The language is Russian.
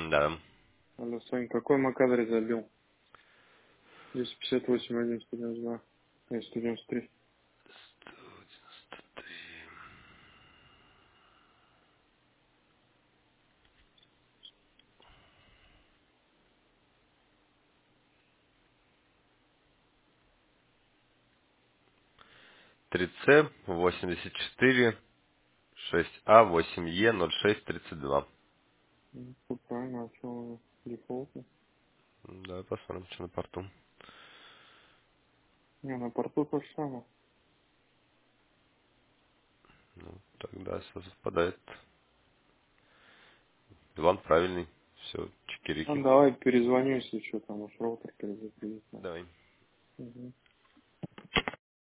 Да. Алло, Сань, какой МАК-адрес забил? 258 192. 193. 3C 84 6А 8Е 0632. Ну, всё правильно, а что дефолтно? Да, посмотрим, что на порту. Не, на порту то же самое. Ну, тогда все совпадает. Билан правильный. Все, чекирики. Ну, давай перезвоню, если что, там уж роутер перезагрузить надо. Давай. Угу.